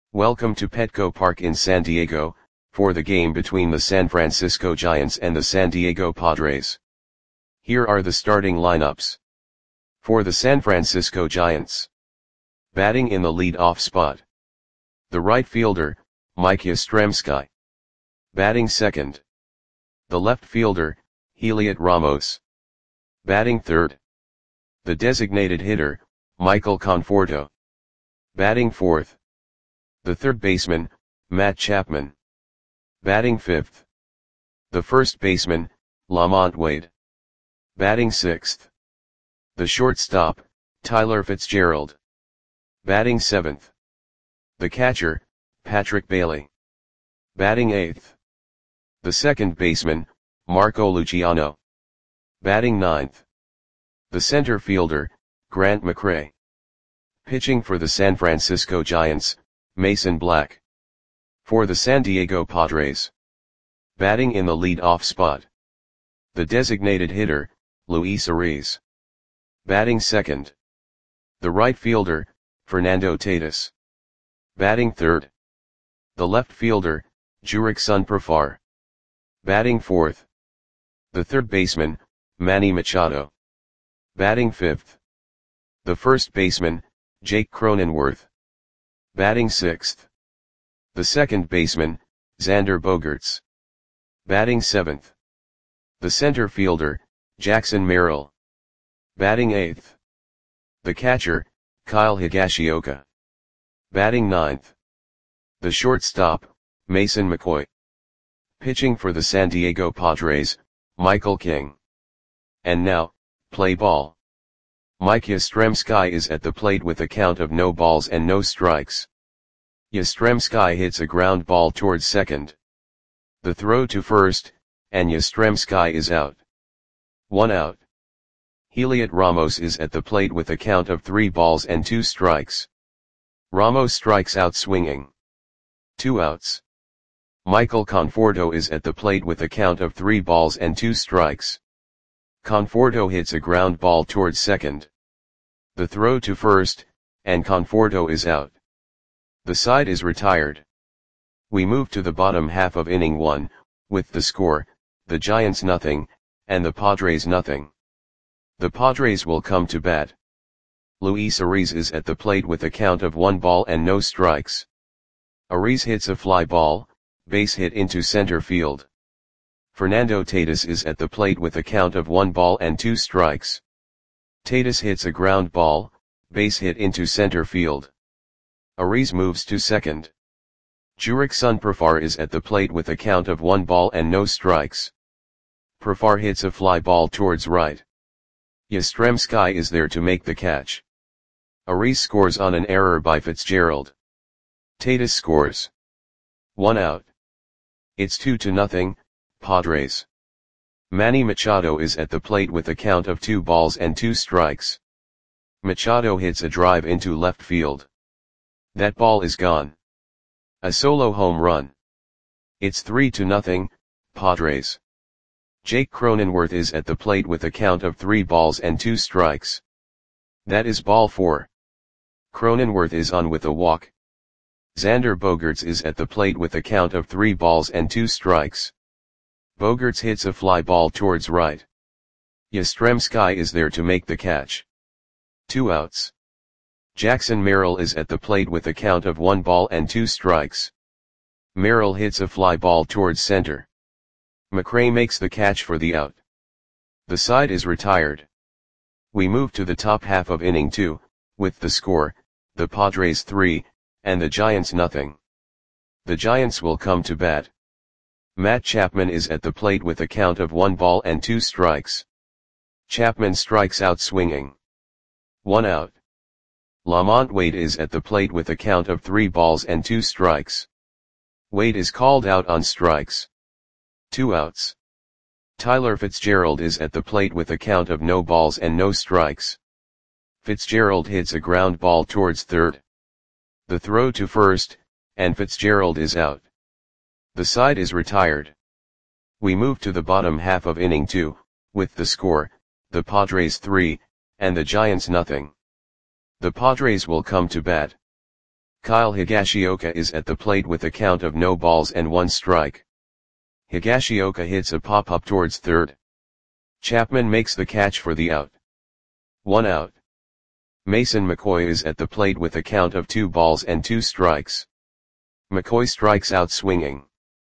Welcome to Petco Park in San Diego, for the game between the San Francisco Giants and the San Diego Padres. Here are the starting lineups. For the San Francisco Giants. Batting in the lead-off spot. The right fielder, Mike Yastrzemski. Batting second. The left fielder, Heliot Ramos. Batting third. The designated hitter, Michael Conforto. Batting fourth. The third baseman, Matt Chapman. Batting fifth. The first baseman, Lamont Wade. Batting sixth. The shortstop, Tyler Fitzgerald. Batting seventh. The catcher, Patrick Bailey. Batting eighth. The second baseman, Marco Luciano. Batting ninth. The center fielder, Grant McCray. Pitching for the San Francisco Giants, Mason Black. For the San Diego Padres. Batting in the lead-off spot. The designated hitter, Luis Ariz. Batting second. The right fielder, Fernando Tatis. Batting third. The left fielder, Jurickson Profar. Batting fourth. The third baseman, Manny Machado. Batting fifth. The first baseman, Jake Cronenworth. Batting sixth. The second baseman, Xander Bogaerts. Batting seventh. The center fielder, Jackson Merrill. Batting eighth. The catcher, Kyle Higashioka. Batting ninth. The shortstop, Mason McCoy. Pitching for the San Diego Padres, Michael King. And now, play ball. Mike Yastrzemski is at the plate with a count of no balls and no strikes. Yastrzemski hits a ground ball towards second. The throw to first, and Yastrzemski is out. 1 out. Heliot Ramos is at the plate with a count of 3 balls and 2 strikes. Ramos strikes out swinging. 2 outs. Michael Conforto is at the plate with a count of 3 balls and 2 strikes. Conforto hits a ground ball towards second. The throw to first, and Conforto is out. The side is retired. We move to the bottom half of inning 1, with the score, the Giants nothing, and the Padres nothing. The Padres will come to bat. Luis Ariz is at the plate with a count of 1 ball and no strikes. Ariz hits a fly ball, base hit into center field. Fernando Tatis is at the plate with a count of 1 ball and 2 strikes. Tatis hits a ground ball, base hit into center field. Ariz moves to second. Jurickson Profar is at the plate with a count of 1 ball and no strikes. Profar hits a fly ball towards right. Yastrzemski is there to make the catch. Ariz scores on an error by Fitzgerald. Tatis scores. 1 out. It's 2-0, Padres. Manny Machado is at the plate with a count of 2 balls and 2 strikes. Machado hits a drive into left field. That ball is gone. A solo home run. It's 3-0, Padres. Jake Cronenworth is at the plate with a count of 3 balls and 2 strikes. That is ball 4. Cronenworth is on with a walk. Xander Bogaerts is at the plate with a count of 3 balls and 2 strikes. Bogaerts hits a fly ball towards right. Yastrzemski is there to make the catch. 2 outs. Jackson Merrill is at the plate with a count of 1 ball and 2 strikes. Merrill hits a fly ball towards center. McCray makes the catch for the out. The side is retired. We move to the top half of inning 2, with the score, the Padres 3, and the Giants nothing. The Giants will come to bat. Matt Chapman is at the plate with a count of 1 ball and 2 strikes. Chapman strikes out swinging. 1 out. Lamont Wade is at the plate with a count of 3 balls and 2 strikes. Wade is called out on strikes. 2 outs. Tyler Fitzgerald is at the plate with a count of no balls and no strikes. Fitzgerald hits a ground ball towards third. The throw to first, and Fitzgerald is out. The side is retired. We move to the bottom half of inning 2, with the score, the Padres 3, and the Giants nothing. The Padres will come to bat. Kyle Higashioka is at the plate with a count of no balls and 1 strike. Higashioka hits a pop-up towards third. Chapman makes the catch for the out. 1 out. Mason McCoy is at the plate with a count of 2 balls and 2 strikes. McCoy strikes out swinging.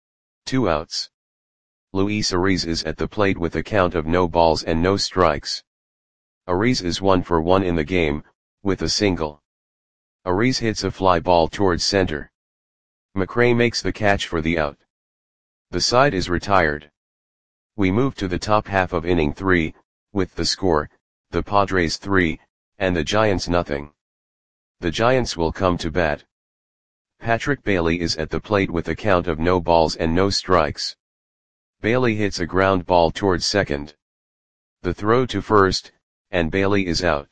2 outs. Luis Ariz is at the plate with a count of no balls and no strikes. Ariz is 1 for 1 in the game, with a single. Ariz hits a fly ball towards center. McRae makes the catch for the out. The side is retired. We move to the top half of inning 3, with the score, the Padres 3, and the Giants nothing. The Giants will come to bat. Patrick Bailey is at the plate with a count of no balls and no strikes. Bailey hits a ground ball towards second. The throw to first, and Bailey is out.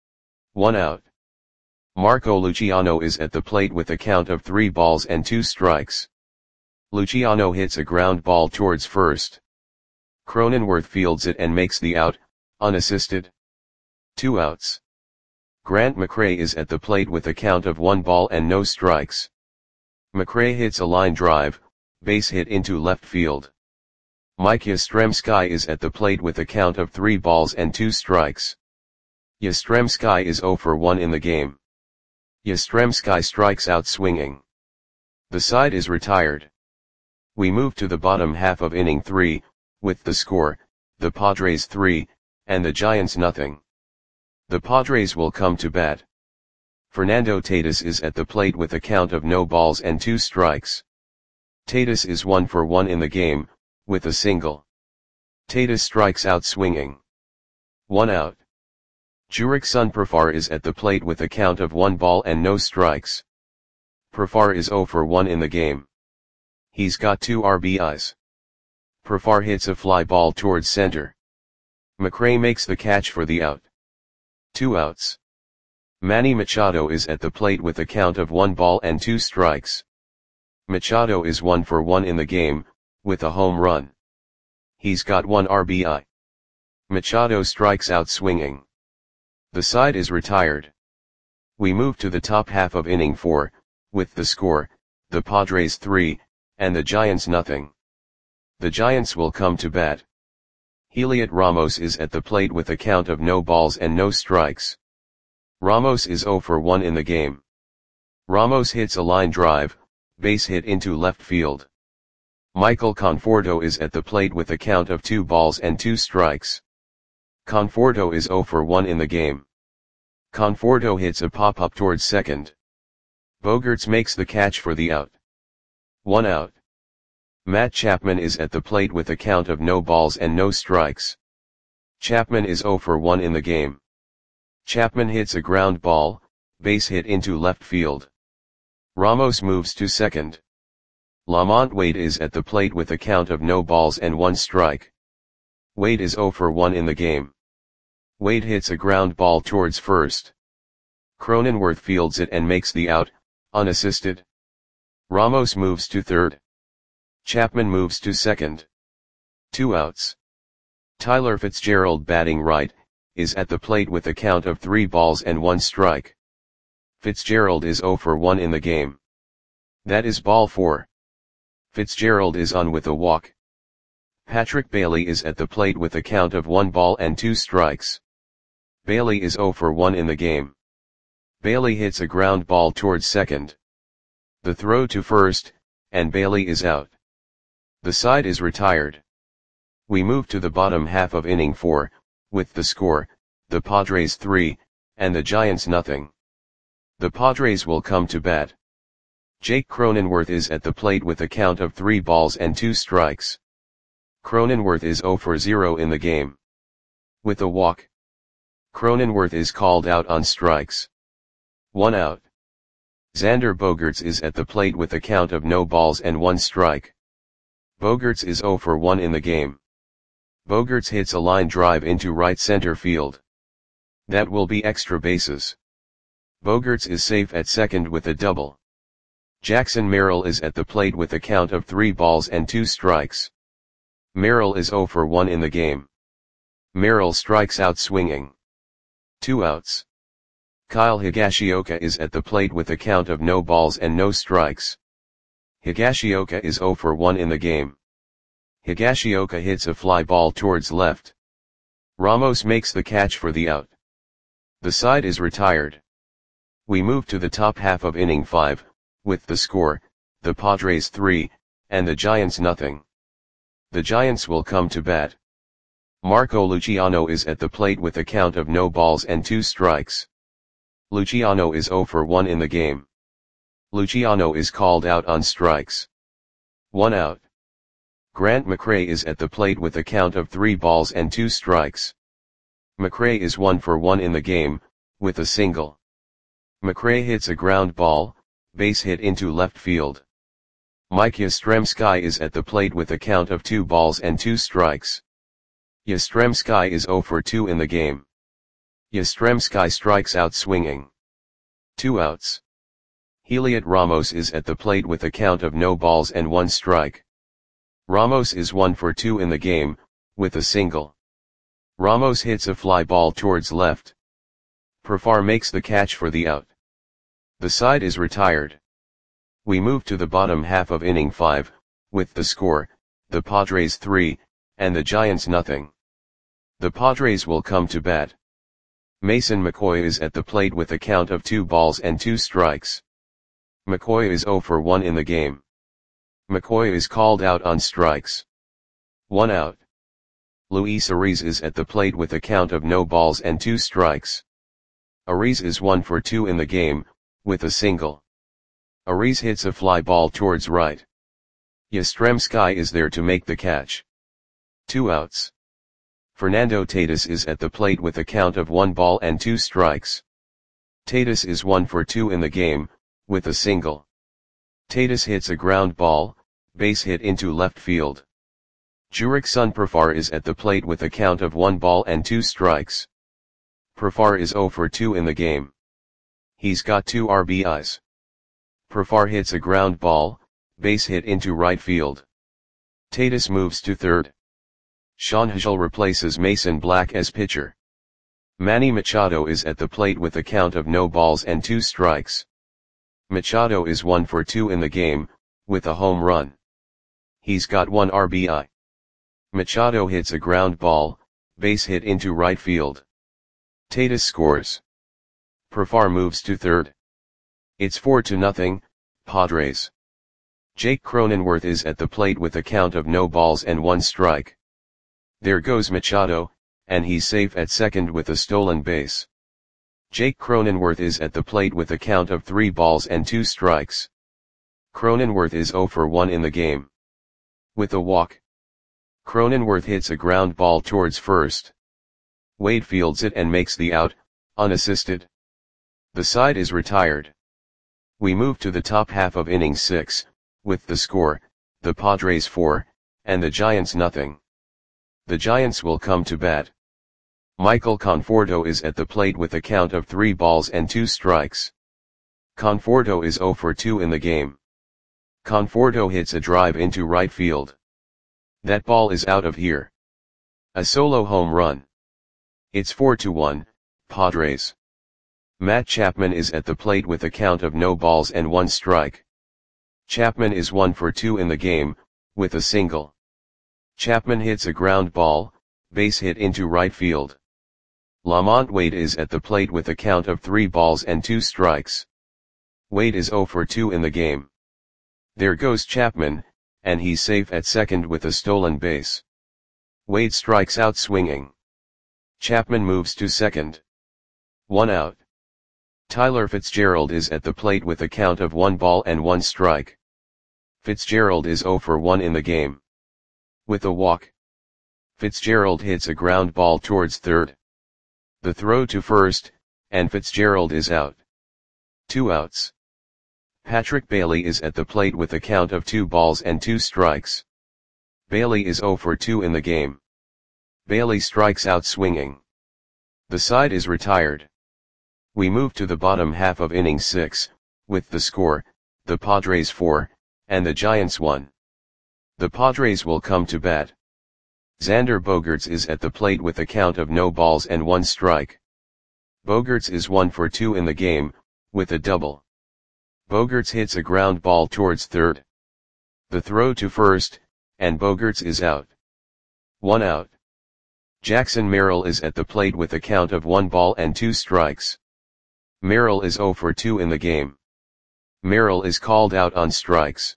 1 out. Marco Luciano is at the plate with a count of 3 balls and 2 strikes. Luciano hits a ground ball towards first. Cronenworth fields it and makes the out, unassisted. 2 outs. Grant McRae is at the plate with a count of 1 ball and no strikes. McRae hits a line drive, base hit into left field. Mike Yastrzemski is at the plate with a count of 3 balls and 2 strikes. Yastrzemski is 0 for 1 in the game. Yastrzemski strikes out swinging. The side is retired. We move to the bottom half of inning 3, with the score, the Padres 3, and the Giants nothing. The Padres will come to bat. Fernando Tatis is at the plate with a count of no balls and 2 strikes. Tatis is 1 for 1 in the game, with a single. Tatis strikes out swinging. 1 out. Jurickson Profar is at the plate with a count of 1 ball and no strikes. Profar is 0 for 1 in the game. He's got 2 RBIs. Profar hits a fly ball towards center. McRae makes the catch for the out. 2 outs. Manny Machado is at the plate with a count of 1 ball and 2 strikes. Machado is 1 for 1 in the game, with a home run. He's got 1 RBI. Machado strikes out swinging. The side is retired. We move to the top half of inning 4, with the score, the Padres 3, and the Giants nothing. The Giants will come to bat. Heliot Ramos is at the plate with a count of no balls and no strikes. Ramos is 0 for 1 in the game. Ramos hits a line drive, base hit into left field. Michael Conforto is at the plate with a count of 2 balls and 2 strikes. Conforto is 0 for 1 in the game. Conforto hits a pop-up towards second. Bogaerts makes the catch for the out. 1 out. Matt Chapman is at the plate with a count of no balls and no strikes. Chapman is 0 for 1 in the game. Chapman hits a ground ball, base hit into left field. Ramos moves to second. Lamont Wade is at the plate with a count of no balls and 1 strike. Wade is 0 for 1 in the game. Wade hits a ground ball towards first. Cronenworth fields it and makes the out, unassisted. Ramos moves to third. Chapman moves to second. 2 outs. Tyler Fitzgerald, batting right, is at the plate with a count of 3 balls and 1 strike. Fitzgerald is 0 for 1 in the game. That is ball 4. Fitzgerald is on with a walk. Patrick Bailey is at the plate with a count of 1 ball and 2 strikes. Bailey is 0 for 1 in the game. Bailey hits a ground ball towards second. The throw to first, and Bailey is out. The side is retired. We move to the bottom half of inning 4, with the score, the Padres 3, and the Giants nothing. The Padres will come to bat. Jake Cronenworth is at the plate with a count of 3 balls and 2 strikes. Cronenworth is 0 for 0 in the game. With a walk. Cronenworth is called out on strikes. 1 out. Xander Bogaerts is at the plate with a count of no balls and 1 strike. Bogaerts is 0 for 1 in the game. Bogaerts hits a line drive into right center field. That will be extra bases. Bogaerts is safe at second with a double. Jackson Merrill is at the plate with a count of 3 balls and 2 strikes. Merrill is 0 for 1 in the game. Merrill strikes out swinging. 2 outs. Kyle Higashioka is at the plate with a count of no balls and no strikes. Higashioka is 0 for 1 in the game. Higashioka hits a fly ball towards left. Ramos makes the catch for the out. The side is retired. We move to the top half of inning 5, with the score, the Padres 3, and the Giants nothing. The Giants will come to bat. Marco Luciano is at the plate with a count of no balls and 2 strikes. Luciano is 0 for 1 in the game. Luciano is called out on strikes. 1 out. Grant McRae is at the plate with a count of 3 balls and 2 strikes. McRae is 1 for 1 in the game, with a single. McRae hits a ground ball, base hit into left field. Mike Yastrzemski is at the plate with a count of 2 balls and 2 strikes. Yastrzemski is 0 for 2 in the game. Yastrzemski strikes out swinging. 2 outs. Heliot Ramos is at the plate with a count of no balls and 1 strike. Ramos is 1 for 2 in the game, with a single. Ramos hits a fly ball towards left. Profar makes the catch for the out. The side is retired. We move to the bottom half of inning 5, with the score, the Padres 3, and the Giants nothing. The Padres will come to bat. Mason McCoy is at the plate with a count of 2 balls and 2 strikes. McCoy is 0 for 1 in the game. McCoy is called out on strikes. 1 out. Luis Ariz is at the plate with a count of no balls and 2 strikes. Ariz is 1 for 2 in the game, with a single. Ariz hits a fly ball towards right. Yastrzemski is there to make the catch. 2 outs. Fernando Tatis is at the plate with a count of 1 ball and 2 strikes. Tatis is 1 for 2 in the game, with a single. Tatis hits a ground ball, base hit into left field. Jurickson Profar is at the plate with a count of 1 ball and 2 strikes. Profar is 0 for 2 in the game. He's got 2 RBIs. Profar hits a ground ball, base hit into right field. Tatis moves to third. Sean Hagel replaces Mason Black as pitcher. Manny Machado is at the plate with a count of no balls and 2 strikes. Machado is 1 for 2 in the game, with a home run. He's got 1 RBI. Machado hits a ground ball, base hit into right field. Tatis scores. Profar moves to third. It's 4-0, Padres. Jake Cronenworth is at the plate with a count of no balls and 1 strike. There goes Machado, and he's safe at second with a stolen base. Jake Cronenworth is at the plate with a count of 3 balls and 2 strikes. Cronenworth is 0 for 1 in the game. With a walk. Cronenworth hits a ground ball towards first. Wade fields it and makes the out, unassisted. The side is retired. We move to the top half of inning 6, with the score, the Padres 4, and the Giants nothing. The Giants will come to bat. Michael Conforto is at the plate with a count of 3 balls and 2 strikes. Conforto is 0 for 2 in the game. Conforto hits a drive into right field. That ball is out of here. A solo home run. It's 4-1, Padres. Matt Chapman is at the plate with a count of no balls and 1 strike. Chapman is 1 for 2 in the game, with a single. Chapman hits a ground ball, base hit into right field. Lamont Wade is at the plate with a count of 3 balls and 2 strikes. Wade is 0 for 2 in the game. There goes Chapman, and he's safe at second with a stolen base. Wade strikes out swinging. Chapman moves to second. 1 out. Tyler Fitzgerald is at the plate with a count of 1 ball and 1 strike. Fitzgerald is 0 for 1 in the game. With a walk. Fitzgerald hits a ground ball towards third. The throw to first, and Fitzgerald is out. 2 outs. Patrick Bailey is at the plate with a count of 2 balls and 2 strikes. Bailey is 0 for 2 in the game. Bailey strikes out swinging. The side is retired. We move to the bottom half of inning 6, with the score, the Padres 4, and the Giants 1. The Padres will come to bat. Xander Bogaerts is at the plate with a count of no balls and 1 strike. Bogaerts is 1 for 2 in the game, with a double. Bogaerts hits a ground ball towards third. The throw to first, and Bogaerts is out. 1 out. Jackson Merrill is at the plate with a count of 1 ball and 2 strikes. Merrill is 0 for 2 in the game. Merrill is called out on strikes.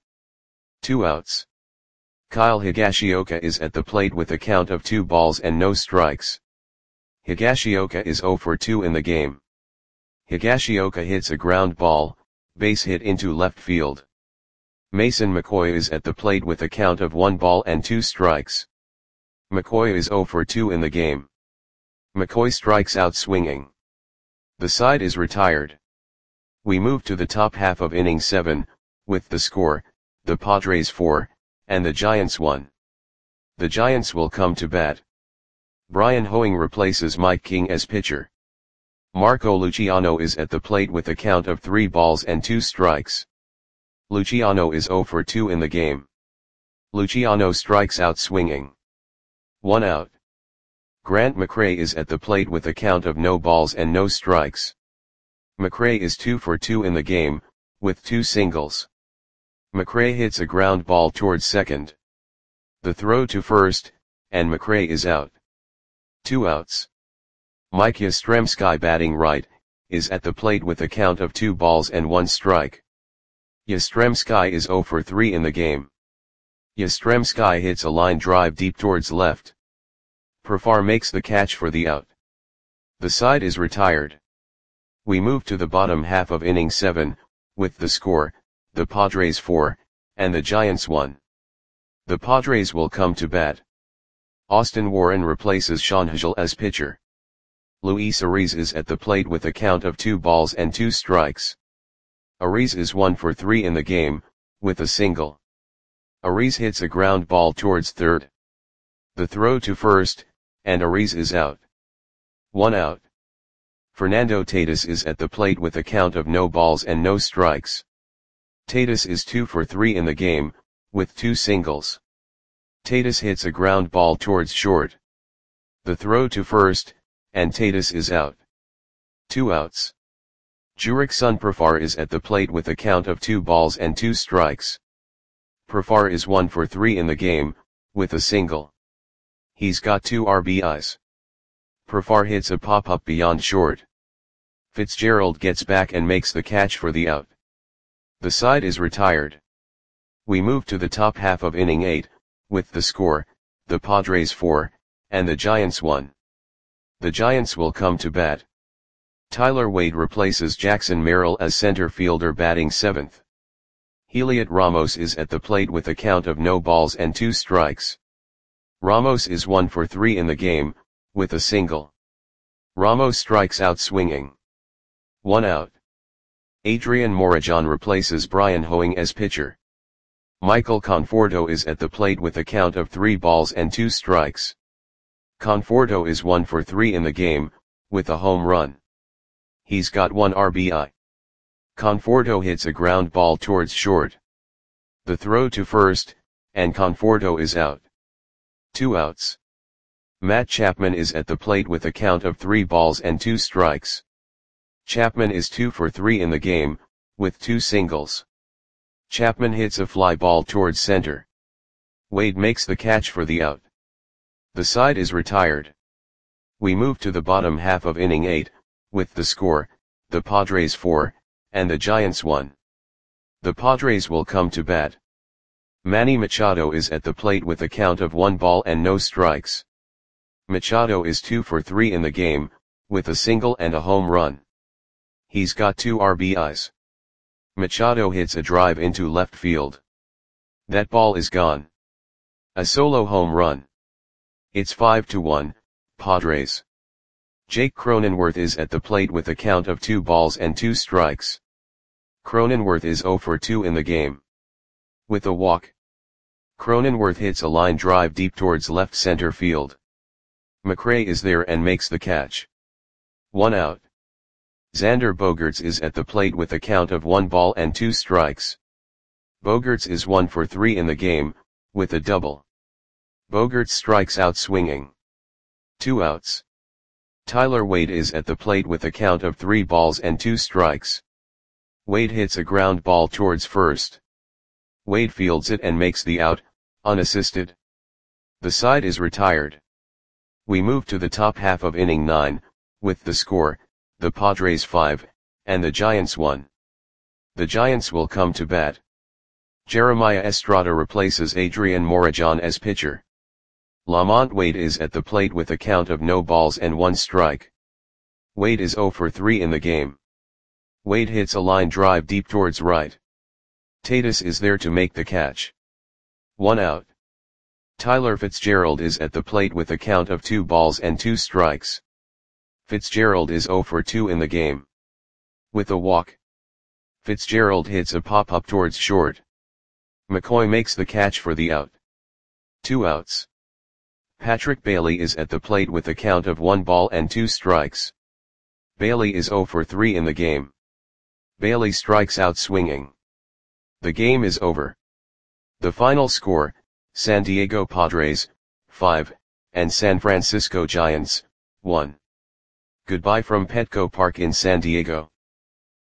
2 outs. Kyle Higashioka is at the plate with a count of 2 balls and no strikes. Higashioka is 0 for 2 in the game. Higashioka hits a ground ball, base hit into left field. Mason McCoy is at the plate with a count of 1 ball and 2 strikes. McCoy is 0 for 2 in the game. McCoy strikes out swinging. The side is retired. We move to the top half of inning 7, with the score, the Padres 4, and the Giants 1. The Giants will come to bat. Brian Hoeing replaces Mike King as pitcher. Marco Luciano is at the plate with a count of 3 balls and 2 strikes. Luciano is 0 for 2 in the game. Luciano strikes out swinging. 1 out. Grant McCray is at the plate with a count of no balls and no strikes. McCray is 2 for 2 in the game, with 2 singles. McCray hits a ground ball towards second. The throw to first, and McCray is out. 2 outs. Mike Yastrzemski, batting right, is at the plate with a count of 2 balls and 1 strike. Yastrzemski is 0 for 3 in the game. Yastrzemski hits a line drive deep towards left. Profar makes the catch for the out. The side is retired. We move to the bottom half of inning 7, with the score, the Padres 4, and the Giants 1. The Padres will come to bat. Austin Warren replaces Sean Hagel as pitcher. Luis Ariz is at the plate with a count of 2 balls and 2 strikes. Ariz is 1 for 3 in the game, with a single. Ariz hits a ground ball towards third. The throw to first, and Ariz is out. 1 out. Fernando Tatis is at the plate with a count of no balls and no strikes. Tatis is 2 for 3 in the game, with 2 singles. Tatis hits a ground ball towards short. The throw to first, and Tatis is out. 2 outs. Jurickson Profar is at the plate with a count of 2 balls and 2 strikes. Profar is 1 for 3 in the game, with a single. He's got 2 RBIs. Profar hits a pop-up beyond short. Fitzgerald gets back and makes the catch for the out. The side is retired. We move to the top half of inning 8, with the score, the Padres 4, and the Giants 1. The Giants will come to bat. Tyler Wade replaces Jackson Merrill as center fielder, batting 7th. Heliot Ramos is at the plate with a count of no balls and 2 strikes. Ramos is 1 for 3 in the game, with a single. Ramos strikes out swinging. 1 out. Adrian Morejon replaces Brian Hoeing as pitcher. Michael Conforto is at the plate with a count of 3 balls and 2 strikes. Conforto is 1 for 3 in the game, with a home run. He's got 1 RBI. Conforto hits a ground ball towards short. The throw to first, and Conforto is out. 2 outs. Matt Chapman is at the plate with a count of 3 balls and 2 strikes. Chapman is 2 for 3 in the game, with 2 singles. Chapman hits a fly ball towards center. Wade makes the catch for the out. The side is retired. We move to the bottom half of inning 8, with the score, the Padres 4, and the Giants 1. The Padres will come to bat. Manny Machado is at the plate with a count of 1 ball and no strikes. Machado is 2 for 3 in the game, with a single and a home run. He's got 2 RBIs. Machado hits a drive into left field. That ball is gone. A solo home run. It's 5-1, Padres. Jake Cronenworth is at the plate with a count of 2 balls and 2 strikes. Cronenworth is 0 for 2 in the game. With a walk. Cronenworth hits a line drive deep towards left center field. McCray is there and makes the catch. 1 out. Xander Bogaerts is at the plate with a count of 1 ball and 2 strikes. Bogaerts is 1 for 3 in the game, with a double. Bogaerts strikes out swinging. 2 outs. Tyler Wade is at the plate with a count of 3 balls and 2 strikes. Wade hits a ground ball towards first. Wade fields it and makes the out, unassisted. The side is retired. We move to the top half of inning 9, with the score, the Padres 5, and the Giants 1. The Giants will come to bat. Jeremiah Estrada replaces Adrian Morejon as pitcher. Lamont Wade is at the plate with a count of no balls and 1 strike. Wade is 0 for 3 in the game. Wade hits a line drive deep towards right. Tatis is there to make the catch. 1 out. Tyler Fitzgerald is at the plate with a count of 2 balls and 2 strikes. Fitzgerald is 0 for 2 in the game. With a walk, Fitzgerald hits a pop-up towards short. McCoy makes the catch for the out. 2 outs. Patrick Bailey is at the plate with a count of 1 ball and 2 strikes. Bailey is 0 for 3 in the game. Bailey strikes out swinging. The game is over. The final score, San Diego Padres, 5, and San Francisco Giants, 1. Goodbye from Petco Park in San Diego.